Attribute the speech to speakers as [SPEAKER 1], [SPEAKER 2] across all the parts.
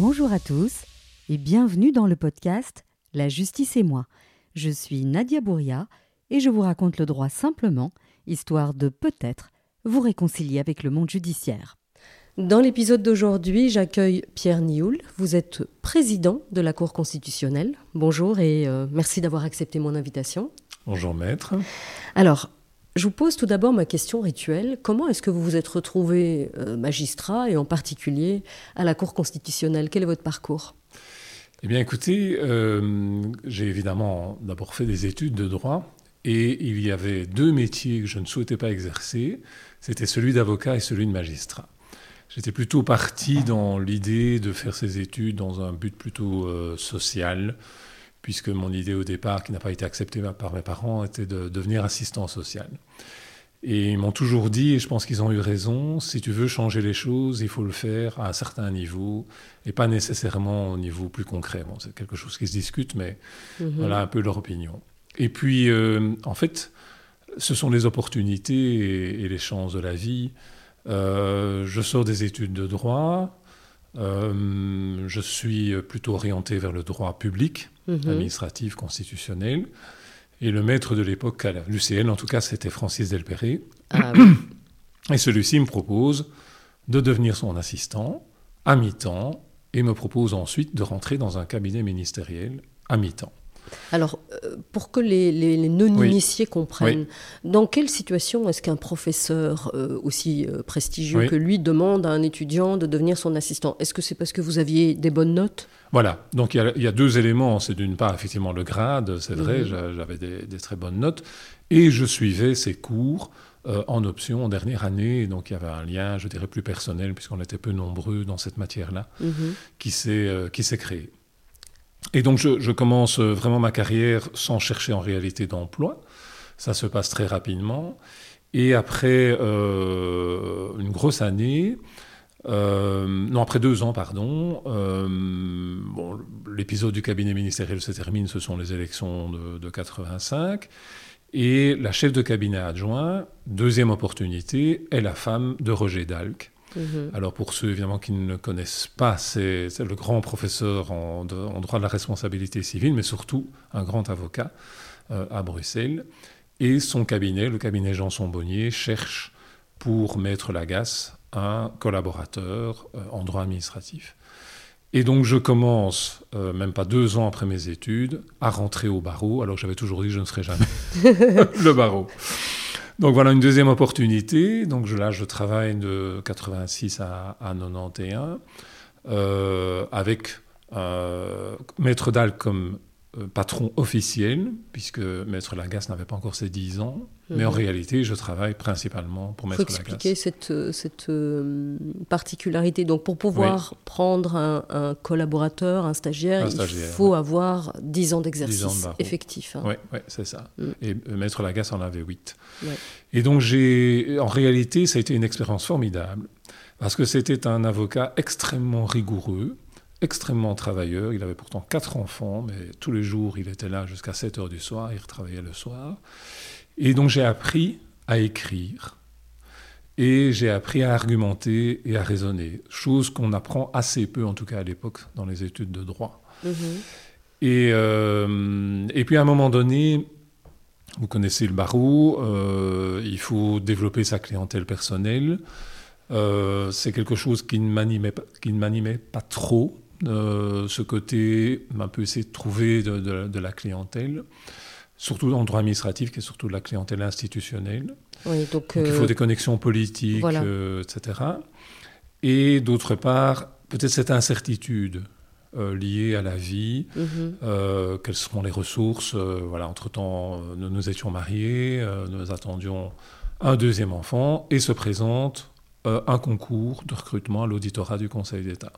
[SPEAKER 1] Bonjour à tous et bienvenue dans le podcast La justice et moi. Je suis Nadia Bouria et je vous raconte le droit simplement, histoire de peut-être vous réconcilier avec le monde judiciaire. Dans l'épisode d'aujourd'hui, j'accueille Pierre Nioul. Vous êtes président de la Cour constitutionnelle. Bonjour et merci d'avoir accepté mon invitation.
[SPEAKER 2] Bonjour maître.
[SPEAKER 1] Alors, je vous pose tout d'abord ma question rituelle. Comment est-ce que vous vous êtes retrouvé magistrat et en particulier à la Cour constitutionnelle ? Quel est votre parcours ?
[SPEAKER 2] Eh bien écoutez, j'ai évidemment d'abord fait des études de droit et il y avait deux métiers que je ne souhaitais pas exercer. C'était celui d'avocat et celui de magistrat. J'étais plutôt parti dans l'idée de faire ces études dans un but plutôt social, puisque mon idée au départ, qui n'a pas été acceptée par mes parents, était de devenir assistant social. Et ils m'ont toujours dit, et je pense qu'ils ont eu raison, si tu veux changer les choses, il faut le faire à un certain niveau, et pas nécessairement au niveau plus concret. Bon, c'est quelque chose qui se discute, mais voilà un peu leur opinion. Et puis, en fait, ce sont les opportunités et les chances de la vie. Je sors des études de droit. Je suis plutôt orienté vers le droit public, administratif, constitutionnel. Et le maître de l'époque, à l'UCL, en tout cas, c'était Francis Delperrey. Ah, oui. Et celui-ci me propose de devenir son assistant à mi-temps et me propose ensuite de rentrer dans un cabinet ministériel à mi-temps.
[SPEAKER 1] Alors, pour que les non-initiés comprennent, dans quelle situation est-ce qu'un professeur aussi prestigieux que lui demande à un étudiant de devenir son assistant ? Est-ce que c'est parce que vous aviez des bonnes notes ?
[SPEAKER 2] Voilà, donc il y a deux éléments. C'est d'une part, effectivement, le grade, c'est vrai, j'avais des très bonnes notes, et je suivais ces cours en option en dernière année, donc il y avait un lien, je dirais, plus personnel, puisqu'on était peu nombreux dans cette matière-là, qui s'est créé. Et donc, je commence vraiment ma carrière sans chercher en réalité d'emploi. Ça se passe très rapidement. Et après une grosse année, après 2 ans, pardon, l'épisode du cabinet ministériel se termine, ce sont les élections de 85. Et la chef de cabinet adjoint, deuxième opportunité, est la femme de Roger Dalck. Alors pour ceux évidemment qui ne le connaissent pas, c'est le grand professeur en droit de la responsabilité civile, mais surtout un grand avocat à Bruxelles. Et son cabinet, le cabinet Janson-Bonnier, cherche pour Maître Lagasse un collaborateur en droit administratif. Et donc je commence, même pas 2 ans après mes études, à rentrer au barreau, alors que j'avais toujours dit que je ne ferais jamais le barreau. Donc voilà une deuxième opportunité. Donc je travaille de 86 à 91 avec Maître Dalck comme patron officiel, puisque Maître Lagasse n'avait pas encore ses 10 ans. Mais en réalité, je travaille principalement pour Maître Lagasse.
[SPEAKER 1] Il faut expliquer cette particularité. Donc pour pouvoir prendre un collaborateur, un stagiaire, il faut avoir 10 ans d'exercice effectif.
[SPEAKER 2] Oui, c'est ça. Et Maître Lagasse en avait 8. Et donc en réalité, ça a été une expérience formidable, parce que c'était un avocat extrêmement rigoureux, extrêmement travailleur. Il avait pourtant 4 enfants, mais tous les jours, il était là jusqu'à 7 heures du soir, il retravaillait le soir. Et donc j'ai appris à écrire, et j'ai appris à argumenter et à raisonner, chose qu'on apprend assez peu, en tout cas à l'époque, dans les études de droit. Et puis à un moment donné, vous connaissez le barreau, il faut développer sa clientèle personnelle. C'est quelque chose qui ne m'animait pas trop, ce côté un peu essayer de trouver de la clientèle, surtout en droit administratif, qui est surtout de la clientèle institutionnelle.
[SPEAKER 1] Oui, donc
[SPEAKER 2] il faut des connexions politiques, etc. Et d'autre part, peut-être cette incertitude liée à la vie, quelles seront les ressources. Entre-temps, nous étions mariés, nous attendions un deuxième enfant, et se présente un concours de recrutement à l'auditorat du Conseil d'État.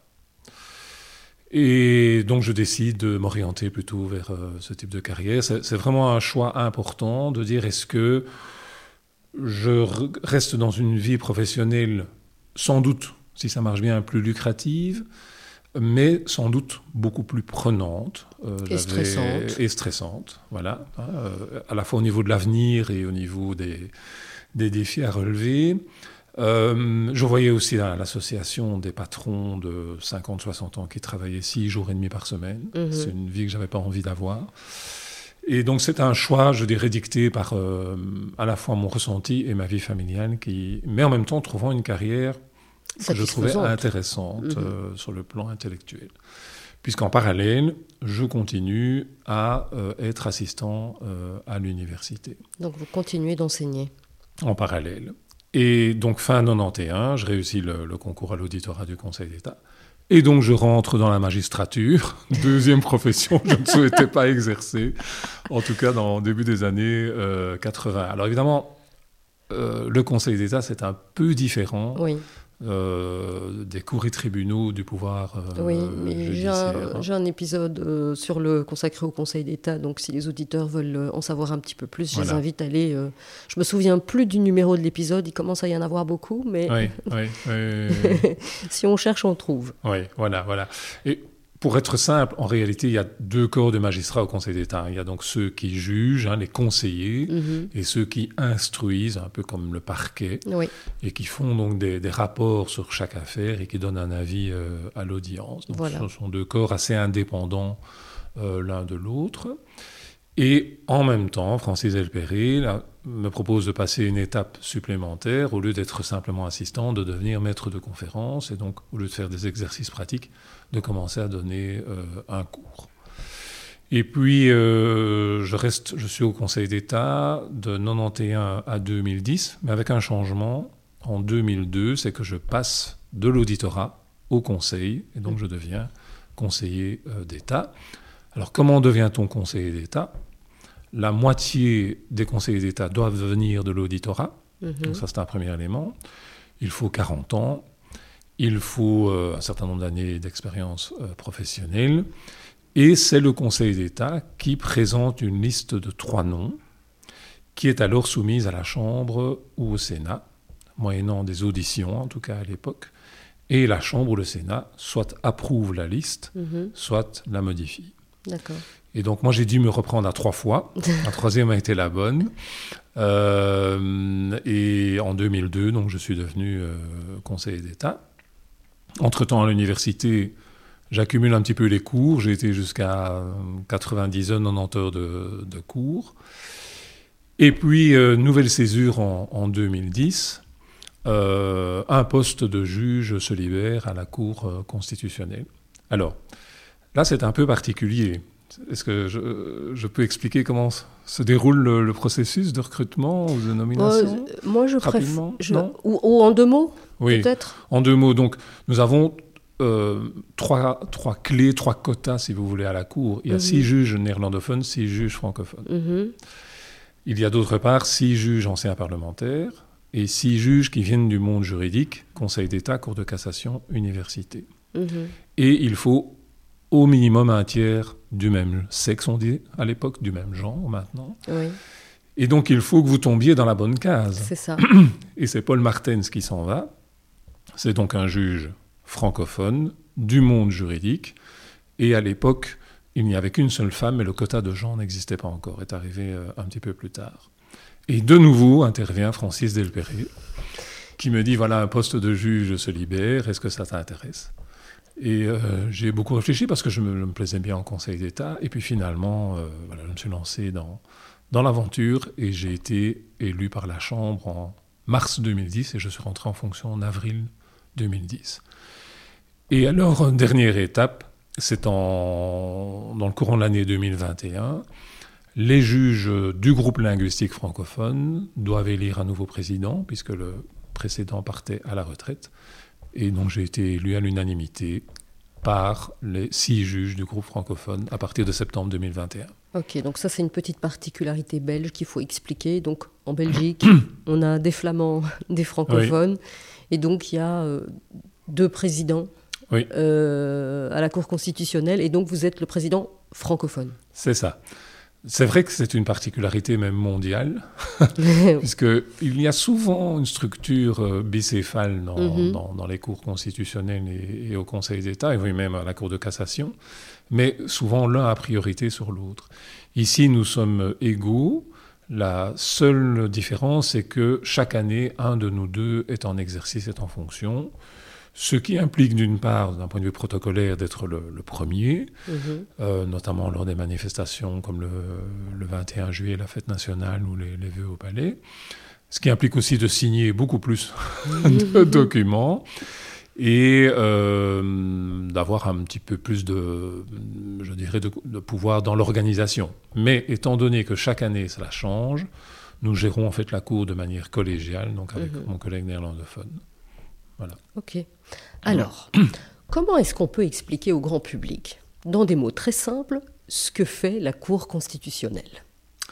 [SPEAKER 2] Et donc je décide de m'orienter plutôt vers ce type de carrière. C'est vraiment un choix important de dire, est-ce que je reste dans une vie professionnelle, sans doute, si ça marche bien, plus lucrative, mais sans doute beaucoup plus prenante. Et stressante, voilà. À la fois au niveau de l'avenir et au niveau des défis à relever. Je voyais aussi l'association des patrons de 50-60 ans qui travaillaient 6 jours et demi par semaine. C'est une vie que je n'avais pas envie d'avoir. Et donc c'est un choix, je dirais, dicté par à la fois mon ressenti et ma vie familiale, mais en même temps trouvant une carrière que je trouvais intéressante sur le plan intellectuel. Puisqu'en parallèle, je continue à être assistant à l'université.
[SPEAKER 3] Donc vous continuez d'enseigner.
[SPEAKER 2] En parallèle. Et donc fin 91, je réussis le concours à l'auditorat du Conseil d'État. Et donc je rentre dans la magistrature, deuxième profession que je ne souhaitais pas exercer, en tout cas dans le début des années 80. Alors évidemment, le Conseil d'État, c'est un peu différent.
[SPEAKER 3] Oui.
[SPEAKER 2] Des cours et tribunaux du pouvoir
[SPEAKER 3] oui, mais
[SPEAKER 2] judiciaire.
[SPEAKER 3] J'ai un épisode consacré au Conseil d'État, donc si les auditeurs veulent en savoir un petit peu plus, je les invite à aller... je me souviens plus du numéro de l'épisode, il commence à y en avoir beaucoup, mais
[SPEAKER 2] oui.
[SPEAKER 3] Si on cherche, on trouve.
[SPEAKER 2] Oui, voilà. Et pour être simple, en réalité, il y a 2 corps de magistrats au Conseil d'État. Il y a donc ceux qui jugent, les conseillers, et ceux qui instruisent, un peu comme le parquet, et qui font donc des rapports sur chaque affaire et qui donnent un avis à l'audience. Donc ce sont 2 corps assez indépendants l'un de l'autre. Et en même temps, Francis Delperrey me propose de passer une étape supplémentaire. Au lieu d'être simplement assistant, de devenir maître de conférence, et donc au lieu de faire des exercices pratiques, de commencer à donner un cours. Et puis, je suis au Conseil d'État de 91 à 2010, mais avec un changement. En 2002, c'est que je passe de l'auditorat au Conseil, et donc je deviens conseiller d'État. Alors, comment devient-on conseiller d'État ? La moitié des conseillers d'État doivent venir de l'auditorat. Donc ça, c'est un premier élément. Il faut 40 ans. Il faut un certain nombre d'années d'expérience professionnelle. Et c'est le Conseil d'État qui présente une liste de 3 noms, qui est alors soumise à la Chambre ou au Sénat, moyennant des auditions, en tout cas à l'époque. Et la Chambre ou le Sénat soit approuve la liste, soit la modifie.
[SPEAKER 3] D'accord.
[SPEAKER 2] Et donc, moi, j'ai dû me reprendre à 3 fois. La 3e a été la bonne. Et en 2002, donc, je suis devenu conseiller d'État. Entre-temps, à l'université, j'accumule un petit peu les cours. J'ai été jusqu'à 90 heures, 90 heures de cours. Et puis, nouvelle césure en 2010. Un poste de juge se libère à la Cour constitutionnelle. Alors, là, c'est un peu particulier. Est-ce que je peux expliquer comment se déroule le processus de recrutement ou de nomination ?
[SPEAKER 3] Moi, je
[SPEAKER 2] préfère...
[SPEAKER 3] Ou en 2 mots,
[SPEAKER 2] oui,
[SPEAKER 3] peut-être ?
[SPEAKER 2] En 2 mots. Donc, nous avons 3 clés, 3 quotas, si vous voulez, à la Cour. Il y a 6 juges néerlandophones, 6 juges francophones. Il y a d'autre part 6 juges anciens parlementaires et 6 juges qui viennent du monde juridique, Conseil d'État, Cour de cassation, université. Et il faut au minimum un tiers du même sexe, on dit à l'époque, du même genre maintenant.
[SPEAKER 3] Oui.
[SPEAKER 2] Et donc, il faut que vous tombiez dans la bonne case.
[SPEAKER 3] C'est ça.
[SPEAKER 2] Et c'est Paul Martens qui s'en va. C'est donc un juge francophone du monde juridique. Et à l'époque, il n'y avait qu'une seule femme, mais le quota de genre n'existait pas encore, est arrivé un petit peu plus tard. Et de nouveau intervient Francis Delperrey, qui me dit, voilà, un poste de juge se libère, est-ce que ça t'intéresse ? Et j'ai beaucoup réfléchi parce que je me plaisais bien en Conseil d'État. Et puis finalement, je me suis lancé dans l'aventure et j'ai été élu par la Chambre en mars 2010 et je suis rentré en fonction en avril 2010. Et alors, dernière étape, c'est dans le courant de l'année 2021. Les juges du groupe linguistique francophone doivent élire un nouveau président puisque le précédent partait à la retraite. Et donc j'ai été élu à l'unanimité par les 6 juges du groupe francophone à partir de septembre 2021.
[SPEAKER 3] Ok, donc ça c'est une petite particularité belge qu'il faut expliquer. Donc en Belgique, on a des flamands, des francophones, et donc il y a 2 présidents à la Cour constitutionnelle, et donc vous êtes le président francophone. C'est
[SPEAKER 2] ça. C'est vrai que c'est une particularité même mondiale, puisqu'il y a souvent une structure bicéphale dans les cours constitutionnels et au Conseil d'État, et oui, même à la Cour de cassation, mais souvent l'un a priorité sur l'autre. Ici, nous sommes égaux, La seule différence, c'est que chaque année, un de nous deux est en exercice, est en fonction, ce qui implique d'une part, d'un point de vue protocolaire, d'être le premier, notamment lors des manifestations comme le 21 juillet, la fête nationale ou les vœux au palais, ce qui implique aussi de signer beaucoup plus de documents et d'avoir un petit peu plus de pouvoir dans l'organisation. Mais étant donné que chaque année cela change, nous gérons en fait la cour de manière collégiale, donc avec mon collègue néerlandophone. Voilà.
[SPEAKER 3] Ok. Alors, comment est-ce qu'on peut expliquer au grand public, dans des mots très simples, ce que fait la Cour constitutionnelle ?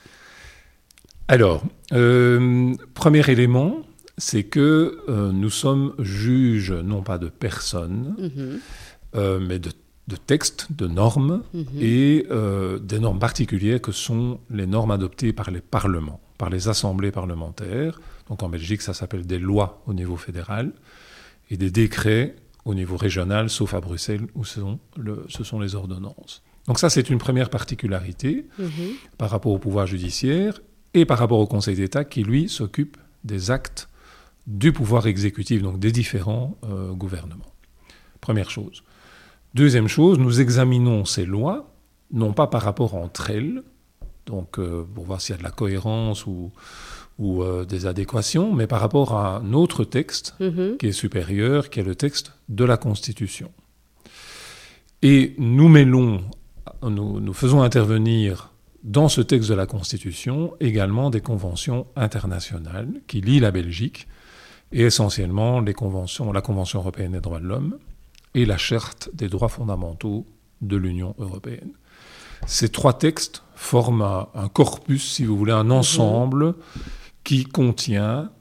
[SPEAKER 2] Alors, premier élément, c'est que nous sommes juges non pas de personnes, mais de textes, de normes, et des normes particulières que sont les normes adoptées par les parlements, par les assemblées parlementaires. Donc en Belgique, ça s'appelle des lois au niveau fédéral, et des décrets au niveau régional, sauf à Bruxelles, où ce sont les ordonnances. Donc ça, c'est une première particularité par rapport au pouvoir judiciaire et par rapport au Conseil d'État qui, lui, s'occupe des actes du pouvoir exécutif, donc des différents gouvernements. Première chose. Deuxième chose, nous examinons ces lois, non pas par rapport entre elles, donc pour voir s'il y a de la cohérence ou des adéquations, mais par rapport à un autre texte qui est supérieur, qui est le texte de la Constitution. Et nous faisons intervenir dans ce texte de la Constitution également des conventions internationales qui lient la Belgique, et essentiellement la Convention européenne des droits de l'homme et la Charte des droits fondamentaux de l'Union européenne. Ces trois textes forment un corpus, si vous voulez, un ensemble qui contient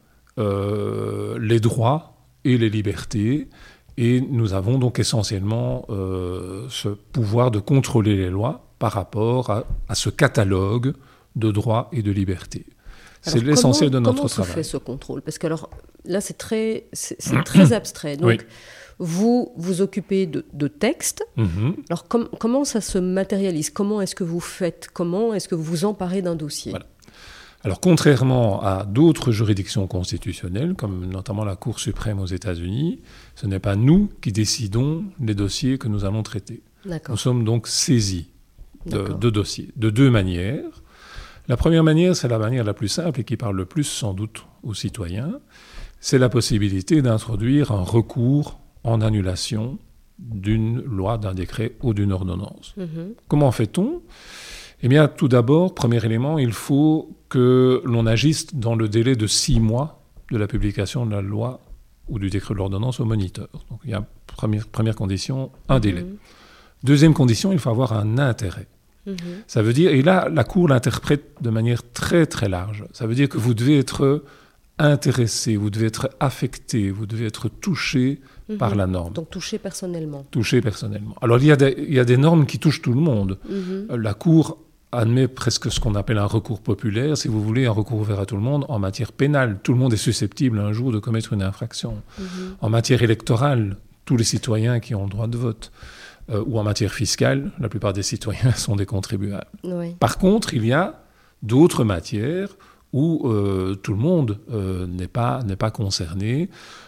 [SPEAKER 2] les droits et les libertés. Et nous avons donc essentiellement ce pouvoir de contrôler les lois par rapport à ce catalogue de droits et de libertés. C'est l'essentiel de notre travail.
[SPEAKER 3] Comment se fait ce contrôle ? Parce que alors, là, c'est très abstrait. Donc, vous vous occupez de textes. Alors, comment ça se matérialise ? Comment est-ce que vous faites ? Comment est-ce que vous vous emparez d'un dossier ?
[SPEAKER 2] Voilà. Alors, contrairement à d'autres juridictions constitutionnelles, comme notamment la Cour suprême aux États-Unis, ce n'est pas nous qui décidons les dossiers que nous allons traiter. Nous sommes donc saisis de dossiers, de deux manières. La première manière, c'est la manière la plus simple et qui parle le plus sans doute aux citoyens, c'est la possibilité d'introduire un recours en annulation d'une loi, d'un décret ou d'une ordonnance. Comment fait-on ? Eh bien, tout d'abord, premier élément, il faut que l'on agisse dans le délai de 6 mois de la publication de la loi ou du décret de l'ordonnance au Moniteur. Donc, il y a première condition, un délai. Deuxième condition, il faut avoir un intérêt. Ça veut dire, et là, la Cour l'interprète de manière très très large. Ça veut dire que vous devez être intéressé, vous devez être affecté, vous devez être touché par la norme.
[SPEAKER 3] Donc touché personnellement.
[SPEAKER 2] Touché personnellement. Alors il y a des normes qui touchent tout le monde. La Cour admet presque ce qu'on appelle un recours populaire, si vous voulez, un recours ouvert à tout le monde en matière pénale. Tout le monde est susceptible un jour de commettre une infraction. En matière électorale, tous les citoyens qui ont le droit de vote. Ou en matière fiscale, la plupart des citoyens sont des contribuables. Par contre, il y a d'autres matières où tout le monde n'est pas concerné.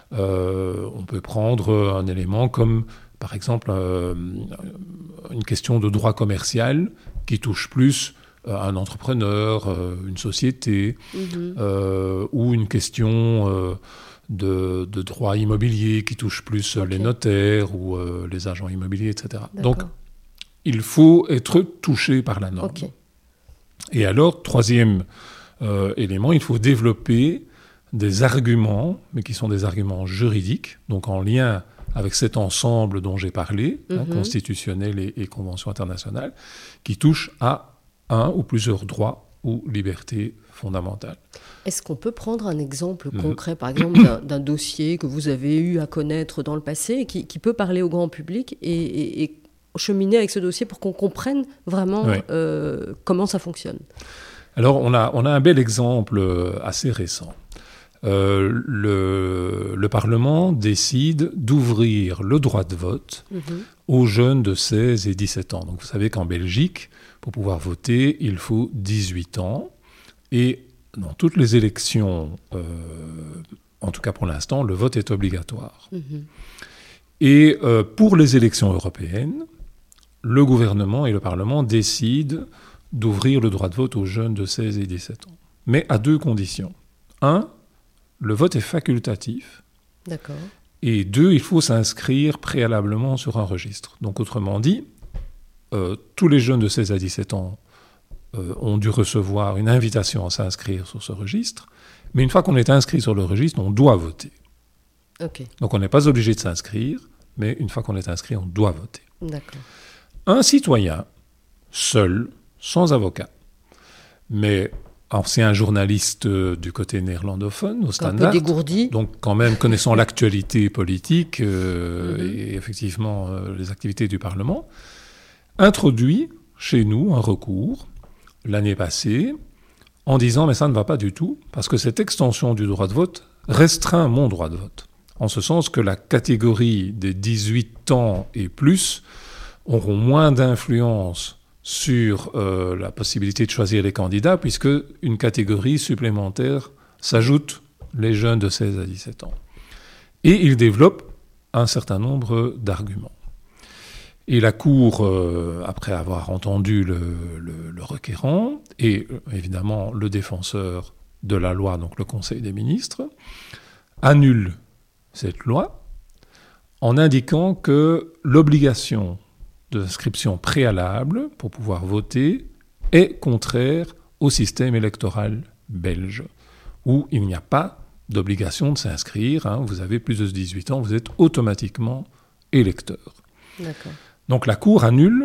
[SPEAKER 2] On peut prendre un élément comme, par exemple, une question de droit commercial qui touche plus un entrepreneur, une société, ou une question de droit immobilier qui touche plus les notaires ou les agents immobiliers, etc. Donc, il faut être touché par la norme. Et alors, troisième élément, il faut développer des arguments, mais qui sont des arguments juridiques, donc en lien avec cet ensemble dont j'ai parlé, constitutionnel et convention internationale, qui touchent à un ou plusieurs droits ou libertés fondamentales.
[SPEAKER 3] Est-ce qu'on peut prendre un exemple concret, par exemple, d'un dossier que vous avez eu à connaître dans le passé, qui peut parler au grand public et cheminer avec ce dossier pour qu'on comprenne vraiment comment ça fonctionne ?
[SPEAKER 2] Alors, on a un bel exemple assez récent. Le Parlement décide d'ouvrir le droit de vote aux jeunes de 16 et 17 ans. Donc, vous savez qu'en Belgique, pour pouvoir voter, il faut 18 ans. Et dans toutes les élections, en tout cas pour l'instant, le vote est obligatoire. Et pour les élections européennes, le gouvernement et le Parlement décident d'ouvrir le droit de vote aux jeunes de 16 et 17 ans. Mais à 2 conditions. 1, le vote est facultatif.
[SPEAKER 3] D'accord.
[SPEAKER 2] Et 2, il faut s'inscrire préalablement sur un registre. Donc autrement dit, tous les jeunes de 16 à 17 ans ont dû recevoir une invitation à s'inscrire sur ce registre. Mais une fois qu'on est inscrit sur le registre, on doit voter.
[SPEAKER 3] Okay.
[SPEAKER 2] Donc on n'est pas obligé de s'inscrire, mais une fois qu'on est inscrit, on doit voter.
[SPEAKER 3] D'accord.
[SPEAKER 2] Un citoyen, seul, sans avocat, mais ancien journaliste du côté néerlandophone, au Standard,
[SPEAKER 3] un peu dégourdi.
[SPEAKER 2] Donc quand même connaissant l'actualité politique et effectivement les activités du Parlement, introduit chez nous un recours l'année passée en disant « mais ça ne va pas du tout, parce que cette extension du droit de vote restreint mon droit de vote ». En ce sens que la catégorie des 18 ans et plus auront moins d'influence sur la possibilité de choisir les candidats, puisque une catégorie supplémentaire s'ajoute, les jeunes de 16 à 17 ans. Et il développe un certain nombre d'arguments. Et la Cour, après avoir entendu le requérant, et évidemment le défenseur de la loi, donc le Conseil des ministres, annule cette loi en indiquant que l'obligation d'inscription préalable pour pouvoir voter est contraire au système électoral belge, où il n'y a pas d'obligation de s'inscrire. Vous avez plus de 18 ans, vous êtes automatiquement électeur.
[SPEAKER 3] D'accord.
[SPEAKER 2] Donc la Cour annule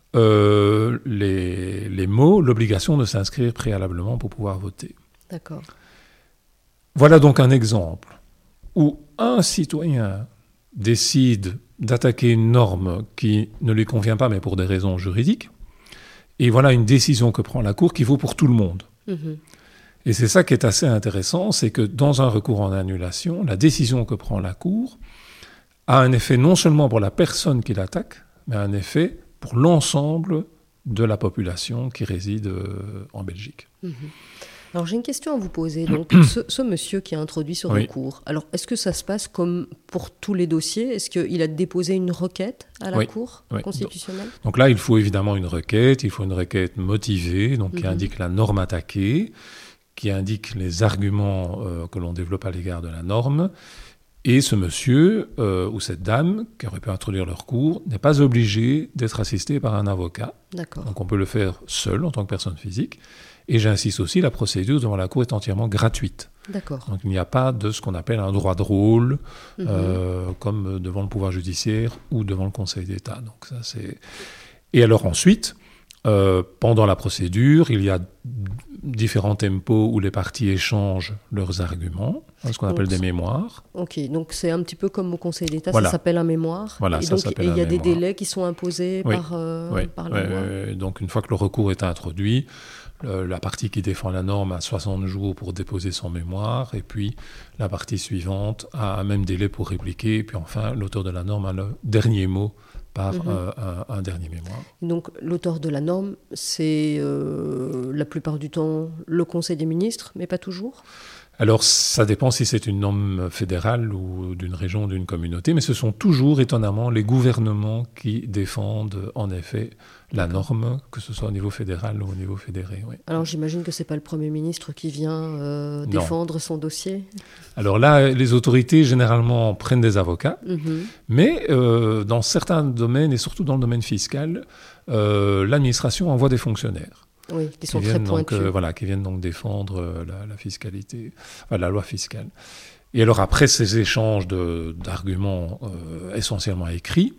[SPEAKER 2] les mots, l'obligation de s'inscrire préalablement pour pouvoir voter.
[SPEAKER 3] D'accord.
[SPEAKER 2] Voilà donc un exemple où un citoyen décide d'attaquer une norme qui ne lui convient pas, mais pour des raisons juridiques. Et voilà une décision que prend la Cour qui vaut pour tout le monde. Et c'est ça qui est assez intéressant, c'est que dans un recours en annulation, la décision que prend la Cour a un effet non seulement pour la personne qui l'attaque, mais un effet pour l'ensemble de la population qui réside en Belgique.
[SPEAKER 3] Alors j'ai une question à vous poser. Donc ce monsieur qui a introduit ce recours, alors est-ce que ça se passe comme pour tous les dossiers ? Est-ce qu'il a déposé une requête à la Cour constitutionnelle ?
[SPEAKER 2] Donc là, il faut évidemment une requête. Il faut une requête motivée, donc qui indique la norme attaquée, qui indique les arguments que l'on développe à l'égard de la norme. Et ce monsieur ou cette dame qui aurait pu introduire le recours n'est pas obligé d'être assisté par un avocat.
[SPEAKER 3] D'accord.
[SPEAKER 2] Donc on peut le faire seul en tant que personne physique. Et j'insiste aussi, la procédure devant la Cour est entièrement gratuite.
[SPEAKER 3] D'accord.
[SPEAKER 2] Donc il n'y a pas de ce qu'on appelle un droit de rôle, comme devant le pouvoir judiciaire ou devant le Conseil d'État. Donc ça, c'est... Et alors ensuite, pendant la procédure, il y a différents tempos où les parties échangent leurs arguments, ce qu'on appelle des mémoires.
[SPEAKER 3] Ok, donc c'est un petit peu comme au Conseil d'État,
[SPEAKER 2] voilà.
[SPEAKER 3] Ça s'appelle un mémoire.
[SPEAKER 2] Voilà,
[SPEAKER 3] et
[SPEAKER 2] ça
[SPEAKER 3] donc
[SPEAKER 2] s'appelle un
[SPEAKER 3] il y a
[SPEAKER 2] mémoire.
[SPEAKER 3] des délais qui sont imposés par la loi.
[SPEAKER 2] Donc une fois que le recours est introduit, la partie qui défend la norme a 60 jours pour déposer son mémoire, et puis la partie suivante a un même délai pour répliquer, et puis enfin l'auteur de la norme a le dernier mot par un dernier mémoire.
[SPEAKER 3] Donc l'auteur de la norme, c'est la plupart du temps le Conseil des ministres, mais pas toujours ?
[SPEAKER 2] Alors ça dépend si c'est une norme fédérale ou d'une région ou d'une communauté, mais ce sont toujours étonnamment les gouvernements qui défendent en effet la norme, que ce soit au niveau fédéral ou au niveau fédéré. Oui.
[SPEAKER 3] Alors j'imagine que ce n'est pas le Premier ministre qui vient défendre son dossier ?
[SPEAKER 2] Alors là, les autorités généralement prennent des avocats, mais dans certains domaines, et surtout dans le domaine fiscal, l'administration envoie des fonctionnaires.
[SPEAKER 3] Oui, qui sont très pointus.
[SPEAKER 2] Qui viennent donc défendre la fiscalité, la loi fiscale. Et alors après ces échanges d'arguments essentiellement écrits,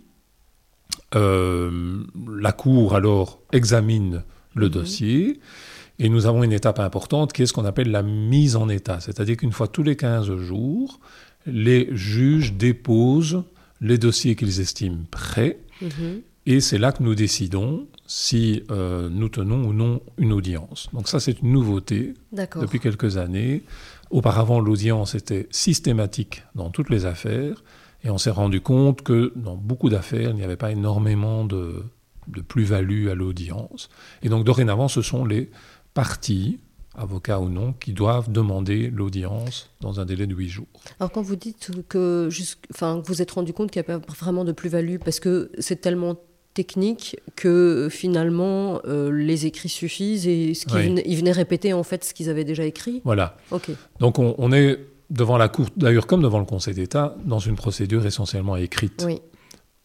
[SPEAKER 2] la Cour alors examine le dossier, et nous avons une étape importante qui est ce qu'on appelle la mise en état. C'est-à-dire qu'une fois tous les 15 jours, les juges déposent les dossiers qu'ils estiment prêts, et c'est là que nous décidons si nous tenons ou non une audience. Donc ça, c'est une nouveauté depuis quelques années. Auparavant, l'audience était systématique dans toutes les affaires, et on s'est rendu compte que dans beaucoup d'affaires, il n'y avait pas énormément de plus-value à l'audience. Et donc dorénavant, ce sont les parties avocats ou non, qui doivent demander l'audience dans un délai de 8 jours.
[SPEAKER 3] Alors quand vous dites que vous êtes rendu compte qu'il n'y a pas vraiment de plus-value, parce que c'est tellement technique que finalement les écrits suffisent et ils venaient répéter en fait ce qu'ils avaient déjà écrit.
[SPEAKER 2] Voilà.
[SPEAKER 3] Okay.
[SPEAKER 2] Donc on est devant la Cour, d'ailleurs comme devant le Conseil d'État, dans une procédure essentiellement écrite.
[SPEAKER 3] Oui.
[SPEAKER 2] Pourquoi ?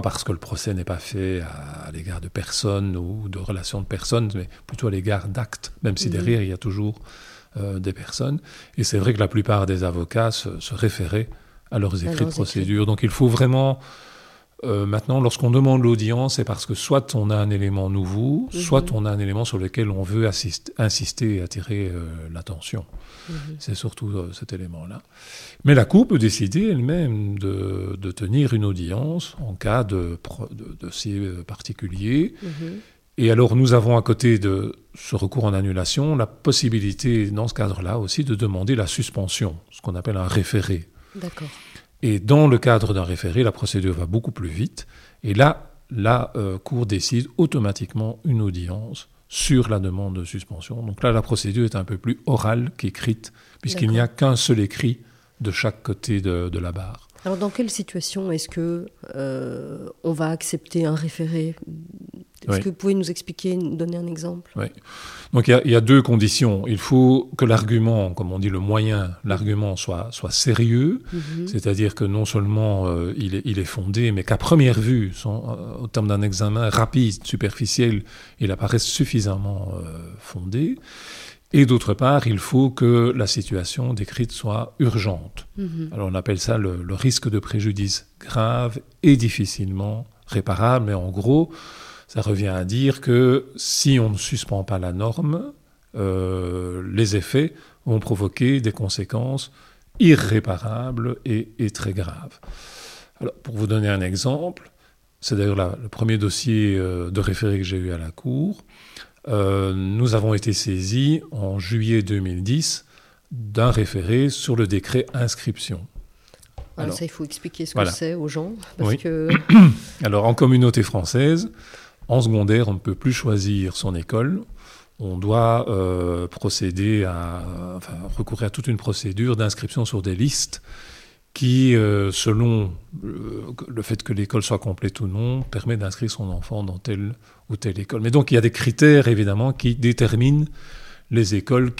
[SPEAKER 2] Parce que le procès n'est pas fait à l'égard de personnes ou de relations de personnes, mais plutôt à l'égard d'actes, même si derrière il y a toujours des personnes. Et c'est vrai que la plupart des avocats se référaient à leurs écrits de procédure. Donc il faut vraiment... maintenant, lorsqu'on demande l'audience, c'est parce que soit on a un élément nouveau, soit on a un élément sur lequel on veut insister et attirer l'attention. C'est surtout cet élément-là. Mais la Cour peut décider elle-même de tenir une audience en cas de dossier particulier. Et alors, nous avons à côté de ce recours en annulation la possibilité, dans ce cadre-là aussi, de demander la suspension, ce qu'on appelle un référé.
[SPEAKER 3] D'accord.
[SPEAKER 2] Et dans le cadre d'un référé, la procédure va beaucoup plus vite. Et là, la Cour décide automatiquement une audience sur la demande de suspension. Donc là, la procédure est un peu plus orale qu'écrite, puisqu'il n'y a qu'un seul écrit de chaque côté de la barre.
[SPEAKER 3] Alors, dans quelle situation est-ce que on va accepter un référé ? Est-ce que vous pouvez nous expliquer, nous donner un exemple ?
[SPEAKER 2] Oui. Donc il y a deux conditions. Il faut que l'argument, comme on dit le moyen, l'argument soit sérieux, c'est-à-dire que non seulement il est fondé, mais qu'à première vue, au terme d'un examen rapide, superficiel, il apparaisse suffisamment fondé. Et d'autre part, il faut que la situation décrite soit urgente. Alors on appelle ça le risque de préjudice grave et difficilement réparable, mais en gros... Ça revient à dire que si on ne suspend pas la norme, les effets vont provoquer des conséquences irréparables et très graves. Alors, pour vous donner un exemple, c'est d'ailleurs le premier dossier de référé que j'ai eu à la Cour. Nous avons été saisis en juillet 2010 d'un référé sur le décret inscription.
[SPEAKER 3] Alors ça, il faut expliquer ce que c'est aux gens.
[SPEAKER 2] Parce que... Alors, en communauté française... En secondaire, on ne peut plus choisir son école. On doit procéder recourir à toute une procédure d'inscription sur des listes qui, selon le fait que l'école soit complète ou non, permet d'inscrire son enfant dans telle ou telle école. Mais donc, il y a des critères, évidemment, qui déterminent les écoles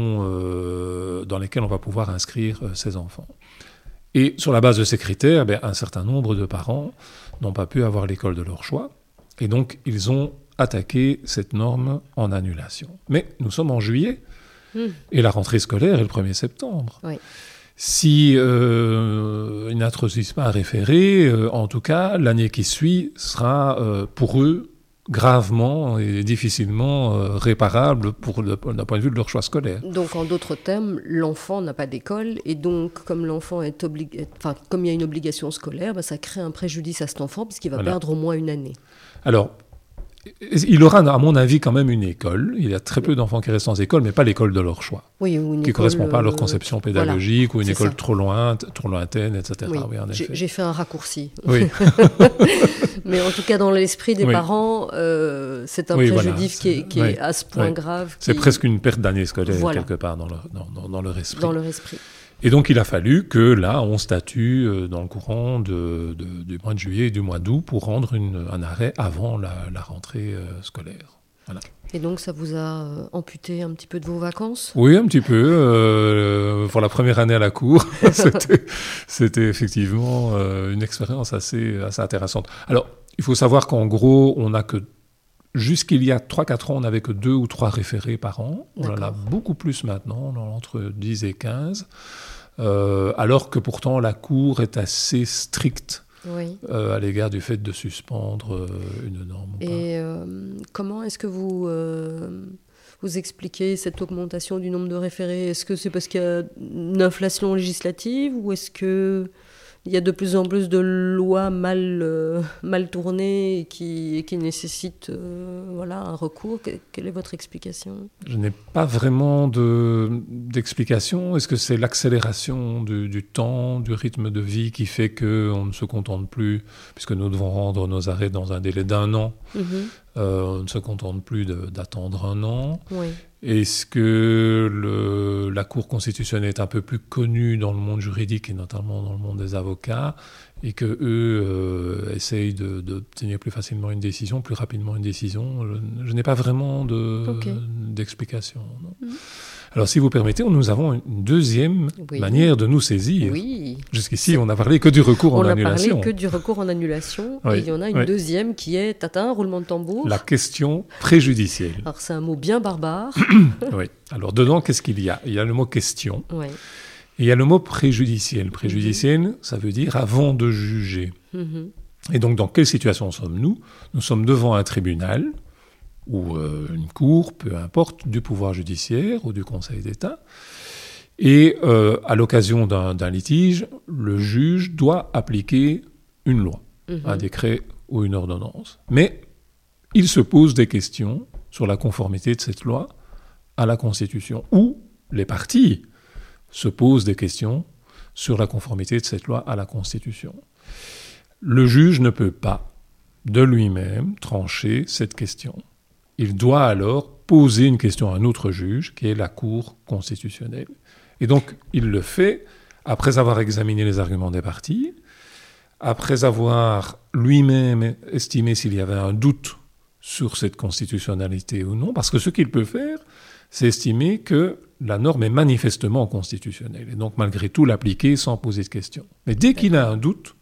[SPEAKER 2] dans lesquelles on va pouvoir inscrire ses enfants. Et sur la base de ces critères, un certain nombre de parents n'ont pas pu avoir l'école de leur choix. Et donc, ils ont attaqué cette norme en annulation. Mais nous sommes en juillet, et la rentrée scolaire est le 1er septembre.
[SPEAKER 3] Oui.
[SPEAKER 2] Si ils n'introduisent pas un référé, en tout cas, l'année qui suit sera pour eux gravement et difficilement réparable d'un point de vue de leur choix scolaire.
[SPEAKER 3] Donc, en d'autres termes, l'enfant n'a pas d'école, et donc, comme l'enfant comme il y a une obligation scolaire, ça crée un préjudice à cet enfant, puisqu'il va perdre au moins une année.
[SPEAKER 2] Alors, il aura, à mon avis, quand même une école. Il y a très peu d'enfants qui restent sans école, mais pas l'école de leur choix.
[SPEAKER 3] Oui, ou une
[SPEAKER 2] qui ne correspond pas à leur conception pédagogique, ou une école
[SPEAKER 3] ça.
[SPEAKER 2] trop lointaine, etc.
[SPEAKER 3] Oui,
[SPEAKER 2] en effet.
[SPEAKER 3] J'ai fait un raccourci.
[SPEAKER 2] Oui.
[SPEAKER 3] Mais en tout cas, dans l'esprit des parents, c'est un préjudice qui est à ce point grave.
[SPEAKER 2] C'est presque une perte d'année scolaire, quelque part, dans leur esprit.
[SPEAKER 3] Dans leur esprit.
[SPEAKER 2] Et donc, il a fallu que, là, on statue dans le courant du mois de juillet et du mois d'août pour rendre un arrêt avant la rentrée scolaire. Voilà.
[SPEAKER 3] Et donc, ça vous a amputé un petit peu de vos vacances ?
[SPEAKER 2] Oui, un petit peu. Pour la première année à la Cour, c'était effectivement une expérience assez intéressante. Alors, il faut savoir qu'en gros, on n'a que... Jusqu'il y a 3-4 ans, on n'avait que 2 ou 3 référés par an. On en a beaucoup plus maintenant, entre 10 et 15. Alors que pourtant, la Cour est assez stricte à l'égard du fait de suspendre une norme.
[SPEAKER 3] Et comment est-ce que vous expliquez cette augmentation du nombre de référés ? Est-ce que c'est parce qu'il y a une inflation législative, ou est-ce que... Il y a de plus en plus de lois mal tournées et qui nécessitent un recours. Quelle est votre explication ?
[SPEAKER 2] Je n'ai pas vraiment d'explication. Est-ce que c'est l'accélération du temps, du rythme de vie qui fait qu'on ne se contente plus, puisque nous devons rendre nos arrêts dans un délai d'1 an, On ne se contente plus d'attendre un an.
[SPEAKER 3] Oui.
[SPEAKER 2] Est-ce que la Cour constitutionnelle est un peu plus connue dans le monde juridique et notamment dans le monde des avocats et qu'eux essayent d'obtenir plus facilement une décision, plus rapidement une décision? Je n'ai pas vraiment d'explication. Alors, si vous permettez, nous avons une deuxième manière de nous saisir.
[SPEAKER 3] Oui.
[SPEAKER 2] Jusqu'ici, on n'a parlé que du recours en annulation.
[SPEAKER 3] On n'a parlé que du recours en annulation.
[SPEAKER 2] Oui.
[SPEAKER 3] Et il y en a une deuxième qui est, roulement de tambour.
[SPEAKER 2] La question préjudicielle.
[SPEAKER 3] Alors, c'est un mot bien barbare.
[SPEAKER 2] Oui. Alors, dedans, qu'est-ce qu'il y a? Il y a le mot question.
[SPEAKER 3] Oui.
[SPEAKER 2] Et il y a le mot préjudiciel. Préjudiciel, ça veut dire avant de juger. Et donc, dans quelle situation sommes-nous? Nous sommes devant un tribunal ou une cour, peu importe, du pouvoir judiciaire ou du Conseil d'État. Et à l'occasion d'un litige, le juge doit appliquer une loi, un décret ou une ordonnance. Mais il se pose des questions sur la conformité de cette loi à la Constitution, ou les parties se posent des questions sur la conformité de cette loi à la Constitution. Le juge ne peut pas, de lui-même, trancher cette question. Il doit alors poser une question à un autre juge, qui est la Cour constitutionnelle. Et donc, il le fait après avoir examiné les arguments des parties, après avoir lui-même estimé s'il y avait un doute sur cette constitutionnalité ou non, parce que ce qu'il peut faire, c'est estimer que la norme est manifestement constitutionnelle, et donc malgré tout l'appliquer sans poser de questions. Mais dès qu'il a un doute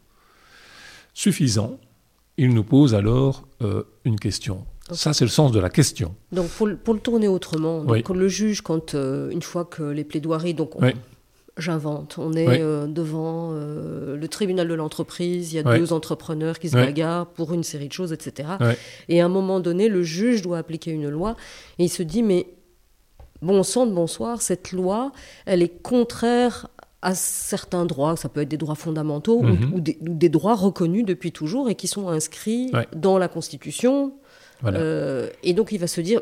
[SPEAKER 2] suffisant, il nous pose alors une question. Ça, c'est le sens de la question.
[SPEAKER 3] Donc, pour le tourner autrement, donc, le juge, une fois que les plaidoiries, j'invente, on est devant le tribunal de l'entreprise, il y a deux entrepreneurs qui se bagarrent pour une série de choses, etc. Et à un moment donné, le juge doit appliquer une loi, et il se dit, mais bon sang de bonsoir, cette loi, elle est contraire à certains droits, ça peut être des droits fondamentaux ou des droits reconnus depuis toujours et qui sont inscrits dans la Constitution. Voilà. Et donc il va se dire,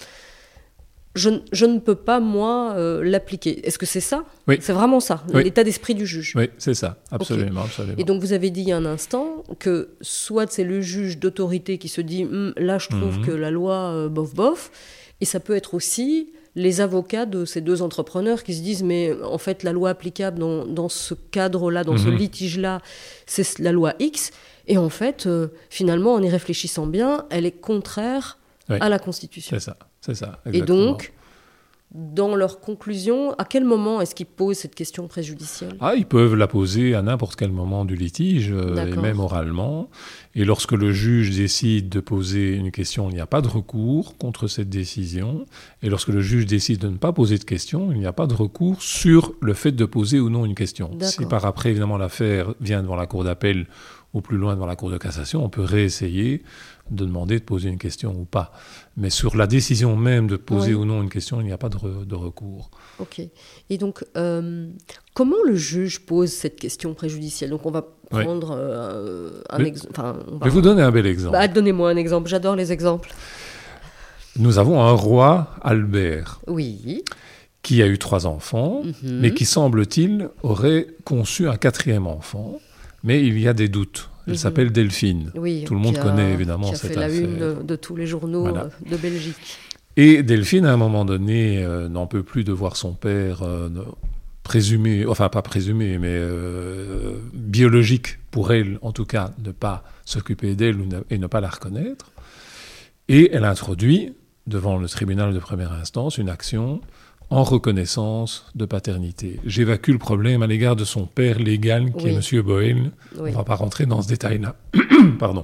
[SPEAKER 3] je ne peux pas, moi, l'appliquer. Est-ce que c'est ça?
[SPEAKER 2] Oui.
[SPEAKER 3] C'est vraiment ça, l'état d'esprit du juge?
[SPEAKER 2] Oui, c'est ça, absolument, absolument.
[SPEAKER 3] Et donc vous avez dit il y a un instant que soit c'est le juge d'autorité qui se dit, là je trouve que la loi, bof, et ça peut être aussi les avocats de ces deux entrepreneurs qui se disent, mais en fait la loi applicable dans ce cadre-là, dans ce litige-là, c'est la loi X. Et en fait, finalement, en y réfléchissant bien, elle est contraire à la Constitution.
[SPEAKER 2] C'est ça, exactement.
[SPEAKER 3] Et donc, dans leur conclusion, à quel moment est-ce qu'ils posent cette question préjudicielle?
[SPEAKER 2] Ils peuvent la poser à n'importe quel moment du litige, et même oralement. Et lorsque le juge décide de poser une question, il n'y a pas de recours contre cette décision. Et lorsque le juge décide de ne pas poser de question, il n'y a pas de recours sur le fait de poser ou non une question. Si par après, évidemment, l'affaire vient devant la Cour d'appel ou plus loin devant la Cour de cassation, on peut réessayer de demander de poser une question ou pas. Mais sur la décision même de poser ou non une question, il n'y a pas de recours.
[SPEAKER 3] Ok. Et donc, comment le juge pose cette question préjudicielle? Donc, on va prendre un exemple.
[SPEAKER 2] Je vais vous donner un bel exemple.
[SPEAKER 3] Donnez-moi un exemple. J'adore les exemples.
[SPEAKER 2] Nous avons un roi, Albert.
[SPEAKER 3] Oui.
[SPEAKER 2] Qui a eu 3 enfants, mais qui, semble-t-il, aurait conçu un 4e enfant. Mais il y a des doutes. Elle s'appelle Delphine.
[SPEAKER 3] Oui,
[SPEAKER 2] tout le monde connaît évidemment cette affaire.
[SPEAKER 3] Qui a fait la une de tous les journaux de Belgique.
[SPEAKER 2] Et Delphine, à un moment donné, n'en peut plus de voir son père présumé, enfin pas présumé, mais biologique pour elle, en tout cas, ne pas s'occuper d'elle et ne pas la reconnaître. Et elle introduit, devant le tribunal de première instance, une action en reconnaissance de paternité. J'évacue le problème à l'égard de son père légal, qui est M. Boel. On ne va pas rentrer dans ce détail-là. Pardon.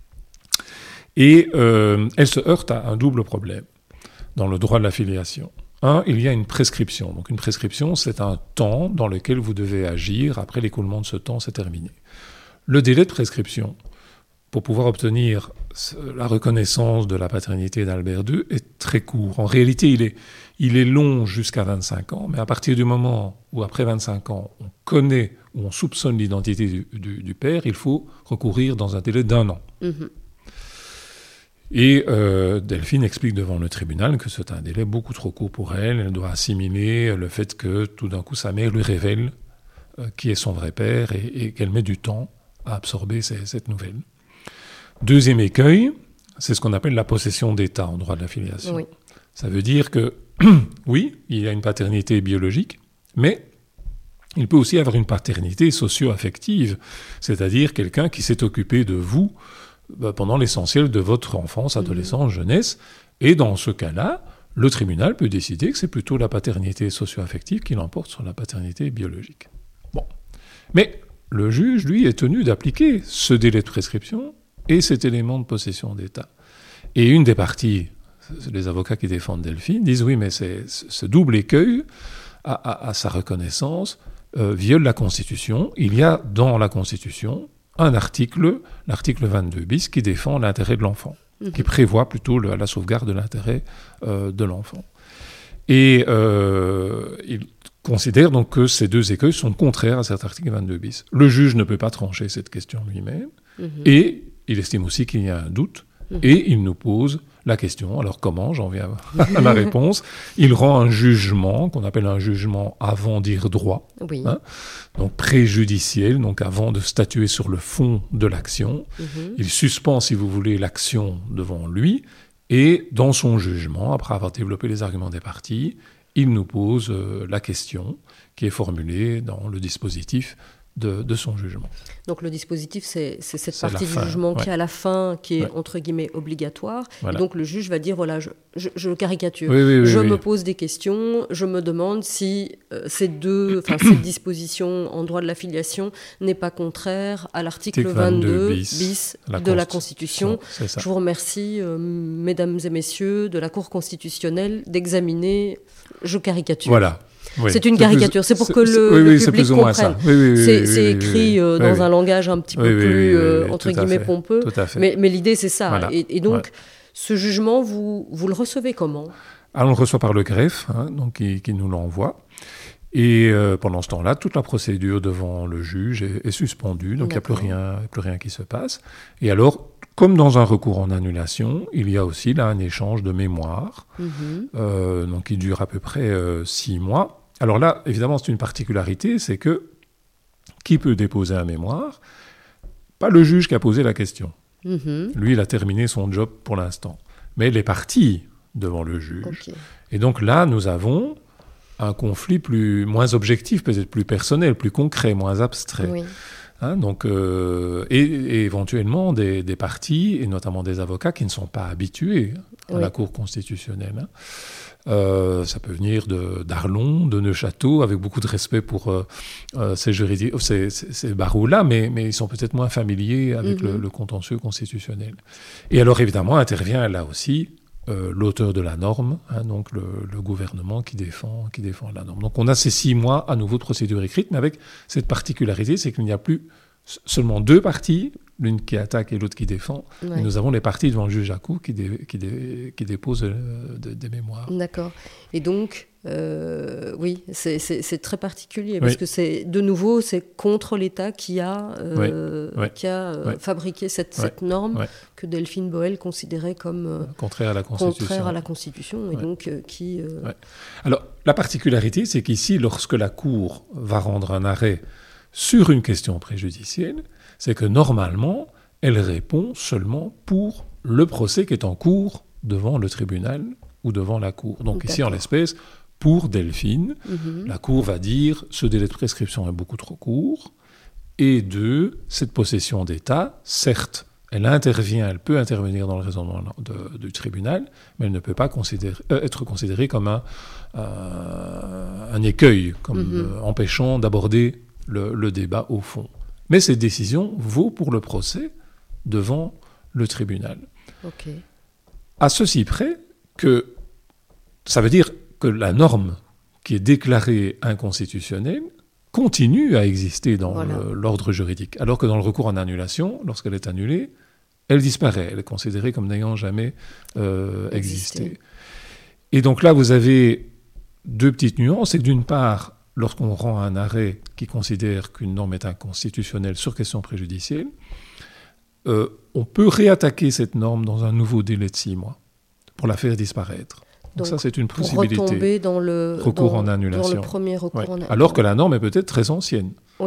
[SPEAKER 2] Et elle se heurte à un double problème dans le droit de la filiation. Il y a une prescription. Donc une prescription, c'est un temps dans lequel vous devez agir. Après l'écoulement de ce temps, c'est terminé. Le délai de prescription, pour pouvoir obtenir la reconnaissance de la paternité d'Albert II, est très court. En réalité, il est long jusqu'à 25 ans, mais à partir du moment où, après 25 ans, on connaît ou on soupçonne l'identité du père, il faut recourir dans un délai d'1 an. Et Delphine explique devant le tribunal que c'est un délai beaucoup trop court pour elle. Elle doit assimiler le fait que, tout d'un coup, sa mère lui révèle qui est son vrai père et qu'elle met du temps à absorber cette nouvelle. Deuxième écueil, c'est ce qu'on appelle la possession d'état en droit de la filiation.
[SPEAKER 3] Oui.
[SPEAKER 2] Ça veut dire que, oui, il y a une paternité biologique, mais il peut aussi avoir une paternité socio-affective, c'est-à-dire quelqu'un qui s'est occupé de vous pendant l'essentiel de votre enfance, adolescence, jeunesse, et dans ce cas-là, le tribunal peut décider que c'est plutôt la paternité socio-affective qui l'emporte sur la paternité biologique. Bon. Mais le juge, lui, est tenu d'appliquer ce délai de prescription et cet élément de possession d'état. Et une des parties, les avocats qui défendent Delphine, disent oui, mais ce double écueil à sa reconnaissance viole la Constitution. Il y a dans la Constitution un article, l'article 22 bis, qui défend l'intérêt de l'enfant, qui prévoit plutôt la sauvegarde de l'intérêt de l'enfant. Et il considère donc que ces deux écueils sont contraires à cet article 22 bis. Le juge ne peut pas trancher cette question lui-même, et il estime aussi qu'il y a un doute, et il nous pose la question. Alors comment ? J'en viens à la réponse. Il rend un jugement, qu'on appelle un jugement avant dire droit,
[SPEAKER 3] Oui.
[SPEAKER 2] Donc préjudiciel, donc avant de statuer sur le fond de l'action. Il suspend, si vous voulez, l'action devant lui, et dans son jugement, après avoir développé les arguments des parties, il nous pose la question qui est formulée dans le dispositif de son jugement.
[SPEAKER 3] Donc le dispositif, c'est cette partie du jugement qui est à la fin, qui est entre guillemets obligatoire.
[SPEAKER 2] Voilà.
[SPEAKER 3] Et donc le juge va dire, voilà, je caricature.
[SPEAKER 2] Oui,
[SPEAKER 3] je me pose des questions, je me demande si cette disposition en droit de la filiation n'est pas contraire à l'article 22 bis de la Constitution. Je vous remercie, mesdames et messieurs de la Cour constitutionnelle, d'examiner, je caricature.
[SPEAKER 2] Voilà. Oui,
[SPEAKER 3] c'est une caricature, c'est pour que le public comprenne. C'est écrit dans un langage un petit peu plus, entre guillemets, pompeux. Mais l'idée, c'est ça. Voilà. Et donc, ce jugement, vous le recevez comment ?
[SPEAKER 2] Alors, on le reçoit par le greffe, donc qui nous l'envoie. Et pendant ce temps-là, toute la procédure devant le juge est suspendue, donc il n'y a plus rien qui se passe. Et alors, comme dans un recours en annulation, il y a aussi là un échange de mémoire, donc qui dure à peu près 6 mois. Alors là, évidemment, c'est une particularité, c'est que qui peut déposer un mémoire ? Pas le juge qui a posé la question. Lui, il a terminé son job pour l'instant. Mais les parties devant le juge. Okay. Et donc là, nous avons un conflit moins objectif, peut-être plus personnel, plus concret, moins abstrait. Oui. Donc, et éventuellement des parties, et notamment des avocats qui ne sont pas habitués à la Cour constitutionnelle. Ça peut venir d'Arlon, de Neuchâteau, avec beaucoup de respect pour ces barreaux-là, mais ils sont peut-être moins familiers avec le contentieux constitutionnel. Et alors, évidemment, intervient là aussi l'auteur de la norme, donc le gouvernement qui défend la norme. Donc on a ces 6 mois à nouveau de procédure écrite, mais avec cette particularité, c'est qu'il n'y a plus seulement 2 parties, l'une qui attaque et l'autre qui défend, mais nous avons les parties devant le juge à coup qui déposent des mémoires.
[SPEAKER 3] D'accord. Et donc, oui, c'est très particulier, parce que c'est contre l'État qui a fabriqué cette norme que Delphine Boel considérait comme
[SPEAKER 2] contraire à la Constitution.
[SPEAKER 3] Et donc qui...
[SPEAKER 2] Alors, la particularité, c'est qu'ici, lorsque la Cour va rendre un arrêt sur une question préjudicielle, c'est que normalement, elle répond seulement pour le procès qui est en cours devant le tribunal ou devant la Cour. Donc ici, en l'espèce, pour Delphine, la Cour va dire ce délai de prescription est beaucoup trop court, et 2, cette possession d'État, certes, elle peut intervenir dans le raisonnement du tribunal, mais elle ne peut pas être considérée comme un écueil, comme empêchant d'aborder le débat au fond. Mais cette décision vaut pour le procès devant le tribunal.
[SPEAKER 3] Okay.
[SPEAKER 2] À ceci près que ça veut dire que la norme qui est déclarée inconstitutionnelle continue à exister dans l'ordre juridique, alors que dans le recours en annulation, lorsqu'elle est annulée, elle disparaît, elle est considérée comme n'ayant jamais existé. Et donc là, vous avez 2 petites nuances, c'est que d'une part, lorsqu'on rend un arrêt qui considère qu'une norme est inconstitutionnelle sur question préjudicielle, on peut réattaquer cette norme dans un nouveau délai de 6 mois pour la faire disparaître. Donc ça, c'est une possibilité.
[SPEAKER 3] Retomber dans le
[SPEAKER 2] recours en annulation.
[SPEAKER 3] Dans le premier recours en annulation.
[SPEAKER 2] Alors que la norme est peut-être très ancienne.
[SPEAKER 3] Oui.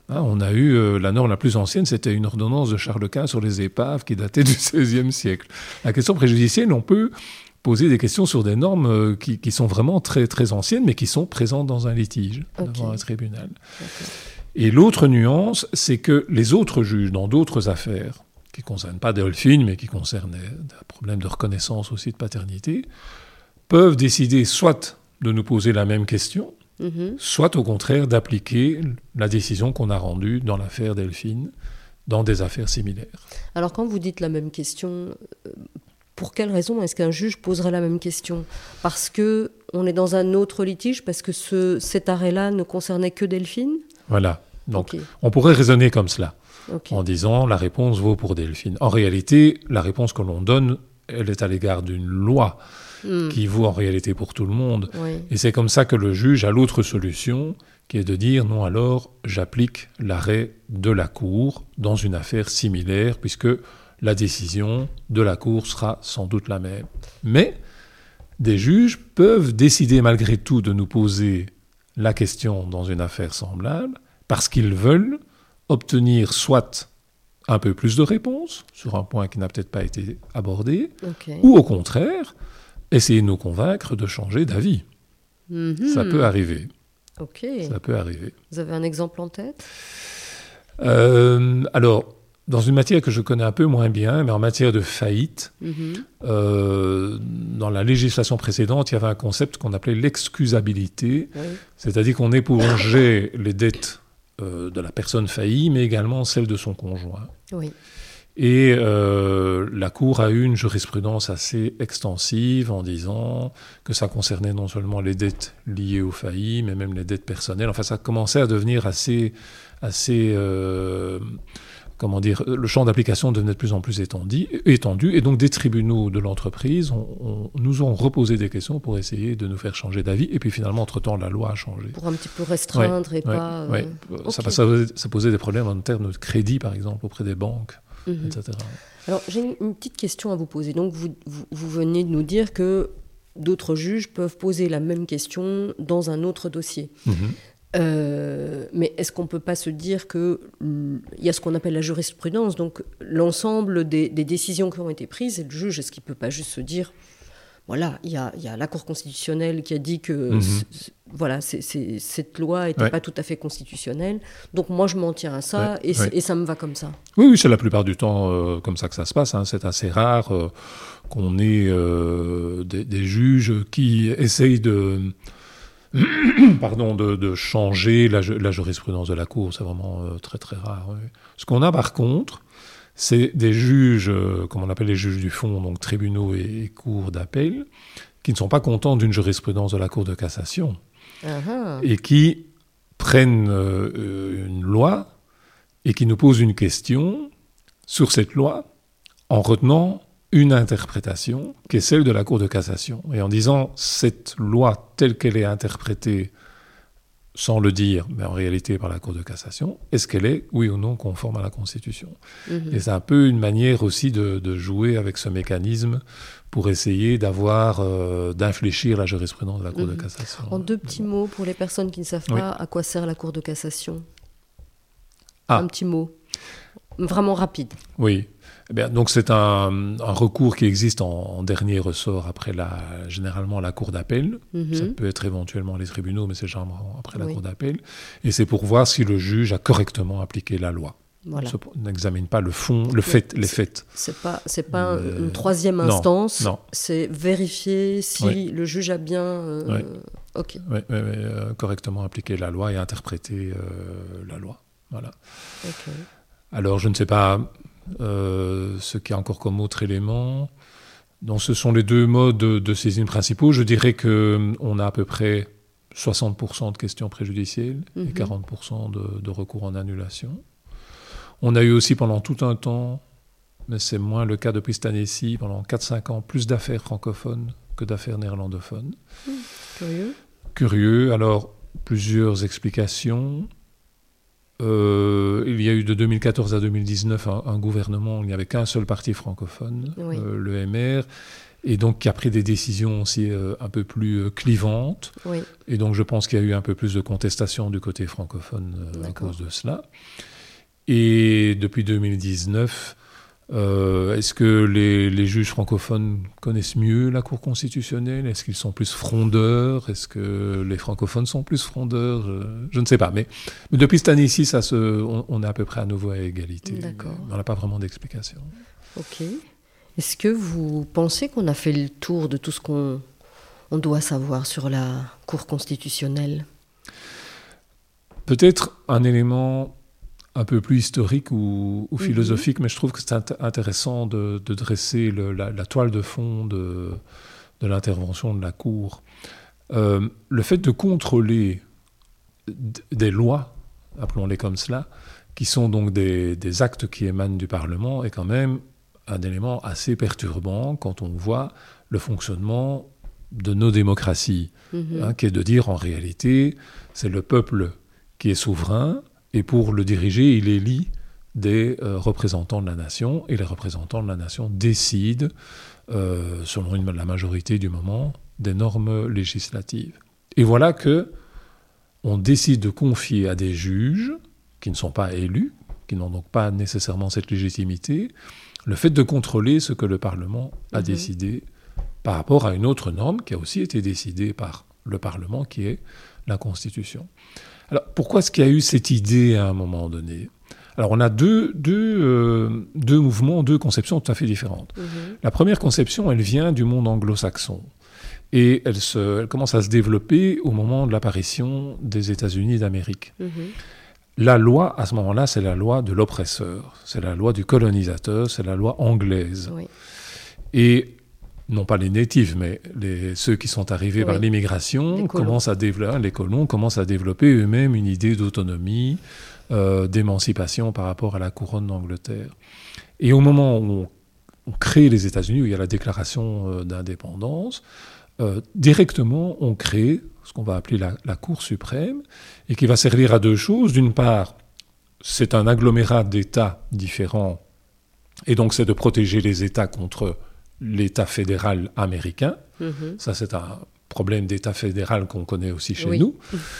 [SPEAKER 2] On a eu la norme la plus ancienne, c'était une ordonnance de Charles Quint sur les épaves qui datait du XVIe siècle. La question préjudicielle, on peut poser des questions sur des normes qui sont vraiment très, très anciennes, mais qui sont présentes dans un litige, devant un tribunal. Okay. Et l'autre nuance, c'est que les autres juges, dans d'autres affaires, qui ne concernent pas Delphine, mais qui concernent des problèmes de reconnaissance aussi de paternité, peuvent décider soit de nous poser la même question, soit au contraire d'appliquer la décision qu'on a rendue dans l'affaire Delphine, dans des affaires similaires.
[SPEAKER 3] Alors quand vous dites la même question, pour quelle raison est-ce qu'un juge poserait la même question ? Parce qu'on est dans un autre litige, parce que cet arrêt-là ne concernait que Delphine ?
[SPEAKER 2] Voilà, donc on pourrait raisonner comme cela, en disant la réponse vaut pour Delphine. En réalité, la réponse que l'on donne, elle est à l'égard d'une loi qui vaut en réalité pour tout le monde. Oui. Et c'est comme ça que le juge a l'autre solution, qui est de dire non, alors j'applique l'arrêt de la Cour dans une affaire similaire, puisque la décision de la Cour sera sans doute la même. Mais des juges peuvent décider malgré tout de nous poser la question dans une affaire semblable, parce qu'ils veulent obtenir soit un peu plus de réponses sur un point qui n'a peut-être pas été abordé, ou au contraire, essayer de nous convaincre de changer d'avis. Ça peut arriver. Ça peut arriver.
[SPEAKER 3] Vous avez un exemple en tête ?
[SPEAKER 2] Alors, dans une matière que je connais un peu moins bien, mais en matière de faillite, dans la législation précédente, il y avait un concept qu'on appelait l'excusabilité, c'est-à-dire qu'on épongeait les dettes de la personne faillie, mais également celles de son conjoint. Oui. Et la Cour a eu une jurisprudence assez extensive en disant que ça concernait non seulement les dettes liées aux faillis, mais même les dettes personnelles. Enfin, ça commençait à devenir assez le champ d'application devenait de plus en plus étendu. Et donc, des tribunaux de l'entreprise nous ont reposé des questions pour essayer de nous faire changer d'avis. Et puis, finalement, entre-temps, la loi a changé.
[SPEAKER 3] Pour un petit peu restreindre pas...
[SPEAKER 2] Oui. Ça posait des problèmes en termes de crédit, par exemple, auprès des banques. Etc.
[SPEAKER 3] Alors, j'ai une petite question à vous poser. Donc, vous venez de nous dire que d'autres juges peuvent poser la même question dans un autre dossier. Mais est-ce qu'on ne peut pas se dire qu'il y a ce qu'on appelle la jurisprudence, donc l'ensemble des décisions qui ont été prises, et le juge, est-ce qu'il ne peut pas juste se dire, voilà, il y a la Cour constitutionnelle qui a dit que cette loi n'était pas tout à fait constitutionnelle, donc moi je m'en tiens à ça, et ça me va comme ça.
[SPEAKER 2] Oui, c'est la plupart du temps comme ça que ça se passe. C'est assez rare qu'on ait des juges qui essayent de changer la jurisprudence de la Cour. C'est vraiment très très rare. Oui. Ce qu'on a par contre, c'est des juges, comme on appelle les juges du fond, donc tribunaux et cours d'appel, qui ne sont pas contents d'une jurisprudence de la Cour de cassation et qui prennent une loi et qui nous posent une question sur cette loi en retenant une interprétation qui est celle de la Cour de cassation. Et en disant cette loi telle qu'elle est interprétée, sans le dire, mais en réalité par la Cour de cassation, est-ce qu'elle est, oui ou non, conforme à la Constitution ? Et c'est un peu une manière aussi de jouer avec ce mécanisme pour essayer d'infléchir la jurisprudence de la Cour de cassation.
[SPEAKER 3] En deux petits mots, pour les personnes qui ne savent pas à quoi sert la Cour de cassation. Un petit mot, vraiment rapide.
[SPEAKER 2] Oui. Eh bien, donc c'est un recours qui existe en dernier ressort après généralement la cour d'appel. Ça peut être éventuellement les tribunaux, mais c'est généralement après la cour d'appel. Et c'est pour voir si le juge a correctement appliqué la loi. Voilà. On n'examine pas le fond, les faits.
[SPEAKER 3] C'est pas une troisième instance. Non. C'est vérifier si le juge a bien
[SPEAKER 2] correctement appliqué la loi et interprété la loi. Voilà. Alors je ne sais pas. Ce qui est encore comme autre élément. Donc, ce sont les deux modes de saisine principaux. Je dirais qu'on a à peu près 60% de questions préjudicielles et 40% de recours en annulation. On a eu aussi pendant tout un temps, mais c'est moins le cas depuis cette année-ci, pendant 4-5 ans, plus d'affaires francophones que d'affaires néerlandophones. Curieux. Alors, plusieurs explications. Il y a eu de 2014 à 2019 un gouvernement où il n'y avait qu'un seul parti francophone, le MR, et donc qui a pris des décisions aussi un peu plus clivantes.
[SPEAKER 3] Oui.
[SPEAKER 2] Et donc je pense qu'il y a eu un peu plus de contestation du côté francophone à cause de cela. Et depuis 2019, est-ce que les juges francophones connaissent mieux la Cour constitutionnelle ? Est-ce qu'ils sont plus frondeurs ? Est-ce que les francophones sont plus frondeurs ? Je ne sais pas. Mais depuis cette année-ci, on est à peu près à nouveau à égalité.
[SPEAKER 3] D'accord.
[SPEAKER 2] On n'a pas vraiment d'explication.
[SPEAKER 3] Ok. Est-ce que vous pensez qu'on a fait le tour de tout ce qu'on doit savoir sur la Cour constitutionnelle ?
[SPEAKER 2] Peut-être un élément un peu plus historique ou philosophique, mais je trouve que c'est intéressant de dresser la toile de fond de l'intervention de la Cour. Le fait de contrôler des lois, appelons-les comme cela, qui sont donc des actes qui émanent du Parlement, est quand même un élément assez perturbant quand on voit le fonctionnement de nos démocraties, qui est de dire en réalité, c'est le peuple qui est souverain, et pour le diriger, il élit des représentants de la nation, et les représentants de la nation décident, selon la majorité du moment, des normes législatives. Et voilà que on décide de confier à des juges, qui ne sont pas élus, qui n'ont donc pas nécessairement cette légitimité, le fait de contrôler ce que le Parlement a décidé par rapport à une autre norme qui a aussi été décidée par le Parlement, qui est la Constitution. Alors, pourquoi est-ce qu'il y a eu cette idée à un moment donné ? Alors, on a deux mouvements, deux conceptions tout à fait différentes. La première conception, elle vient du monde anglo-saxon. Et elle commence à se développer au moment de l'apparition des États-Unis d'Amérique. La loi, à ce moment-là, c'est la loi de l'oppresseur. C'est la loi du colonisateur, c'est la loi anglaise.
[SPEAKER 3] Oui.
[SPEAKER 2] Et non pas les natifs, mais ceux qui sont arrivés par l'immigration, les colons commencent à développer eux-mêmes une idée d'autonomie, d'émancipation par rapport à la couronne d'Angleterre. Et au moment où on crée les États-Unis, où il y a la déclaration d'indépendance, directement on crée ce qu'on va appeler la Cour suprême, et qui va servir à deux choses. D'une part, c'est un agglomérat d'États différents, et donc c'est de protéger les États contre l'État fédéral américain. Ça, c'est un problème d'État fédéral qu'on connaît aussi chez nous.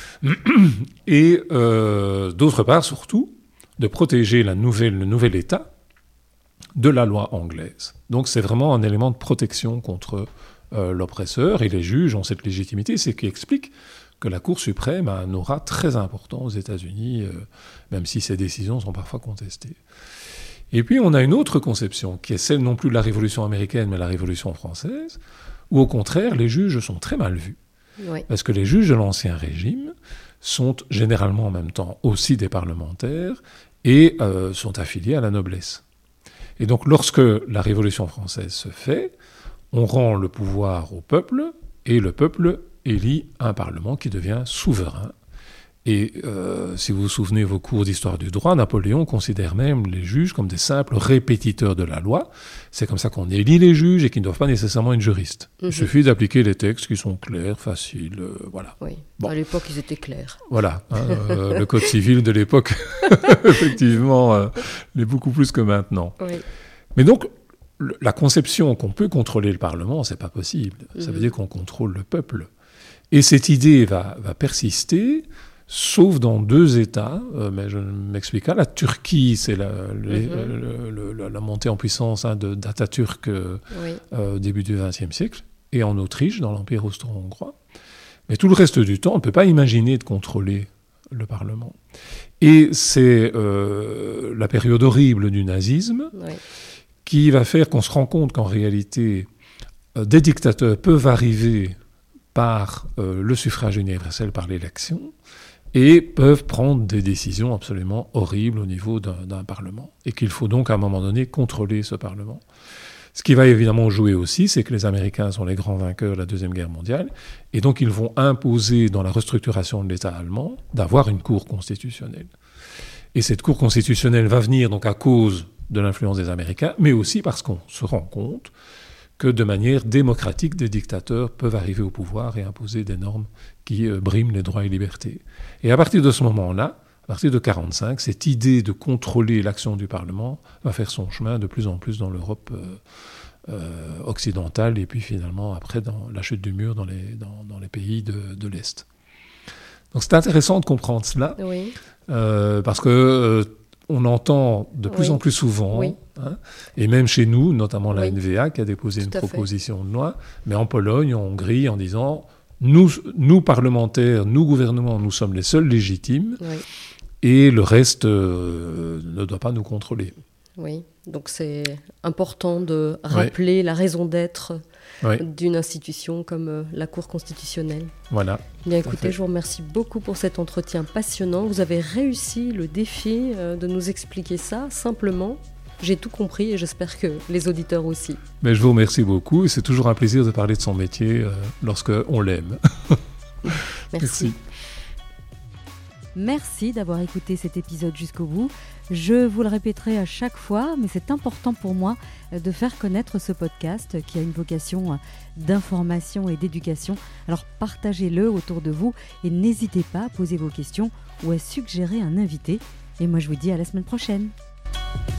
[SPEAKER 2] Et d'autre part, surtout, de protéger le nouvel État de la loi anglaise. Donc, c'est vraiment un élément de protection contre l'oppresseur. Et les juges ont cette légitimité, c'est ce qui explique que la Cour suprême a un aura très important aux États-Unis, même si ces décisions sont parfois contestées. Et puis, on a une autre conception, qui est celle non plus de la Révolution américaine, mais la Révolution française, où au contraire, les juges sont très mal vus.
[SPEAKER 3] Oui.
[SPEAKER 2] Parce que les juges de l'Ancien Régime sont généralement en même temps aussi des parlementaires et sont affiliés à la noblesse. Et donc, lorsque la Révolution française se fait, on rend le pouvoir au peuple, et le peuple élit un parlement qui devient souverain. Et si vous vous souvenez vos cours d'histoire du droit, Napoléon considère même les juges comme des simples répétiteurs de la loi. C'est comme ça qu'on élit les juges et qu'ils ne doivent pas nécessairement être juristes. Il suffit d'appliquer les textes qui sont clairs, faciles, voilà.
[SPEAKER 3] Oui,
[SPEAKER 2] bon.
[SPEAKER 3] À l'époque, ils étaient clairs.
[SPEAKER 2] Voilà, le code civil de l'époque, effectivement, l'est beaucoup plus que maintenant.
[SPEAKER 3] Oui.
[SPEAKER 2] Mais donc, la conception qu'on peut contrôler le Parlement, c'est pas possible. Ça veut dire qu'on contrôle le peuple. Et cette idée va persister, sauf dans deux États, mais je m'explique pas. La Turquie, c'est la montée en puissance d'Atatürk au début du XXe siècle, et en Autriche, dans l'Empire austro-hongrois. Mais tout le reste du temps, on ne peut pas imaginer de contrôler le Parlement. Et c'est la période horrible du nazisme qui va faire qu'on se rend compte qu'en réalité, des dictateurs peuvent arriver par le suffrage universel, par l'élection, et peuvent prendre des décisions absolument horribles au niveau d'un Parlement. Et qu'il faut donc à un moment donné contrôler ce Parlement. Ce qui va évidemment jouer aussi, c'est que les Américains sont les grands vainqueurs de la Deuxième Guerre mondiale, et donc ils vont imposer dans la restructuration de l'État allemand d'avoir une Cour constitutionnelle. Et cette Cour constitutionnelle va venir donc à cause de l'influence des Américains, mais aussi parce qu'on se rend compte que de manière démocratique, des dictateurs peuvent arriver au pouvoir et imposer des normes qui briment les droits et libertés. Et à partir de ce moment-là, à partir de 1945, cette idée de contrôler l'action du Parlement va faire son chemin de plus en plus dans l'Europe occidentale et puis finalement après dans la chute du mur dans les pays de l'Est. Donc c'est intéressant de comprendre cela parce que on entend de plus en plus souvent, et même chez nous, notamment la NVA qui a déposé une proposition de loi, mais en Pologne, en Hongrie, en disant nous parlementaires, nous gouvernements, nous sommes les seuls légitimes et le reste ne doit pas nous contrôler.
[SPEAKER 3] Oui, donc c'est important de rappeler la raison d'être d'une institution comme la Cour constitutionnelle.
[SPEAKER 2] Voilà.
[SPEAKER 3] Bien écoutez, je vous remercie beaucoup pour cet entretien passionnant. Vous avez réussi le défi de nous expliquer ça simplement. J'ai tout compris et j'espère que les auditeurs aussi.
[SPEAKER 2] Mais je vous remercie beaucoup. C'est toujours un plaisir de parler de son métier lorsqu'on l'aime.
[SPEAKER 3] Merci.
[SPEAKER 1] Merci d'avoir écouté cet épisode jusqu'au bout. Je vous le répéterai à chaque fois, mais c'est important pour moi de faire connaître ce podcast qui a une vocation d'information et d'éducation. Alors partagez-le autour de vous et n'hésitez pas à poser vos questions ou à suggérer un invité. Et moi je vous dis à la semaine prochaine.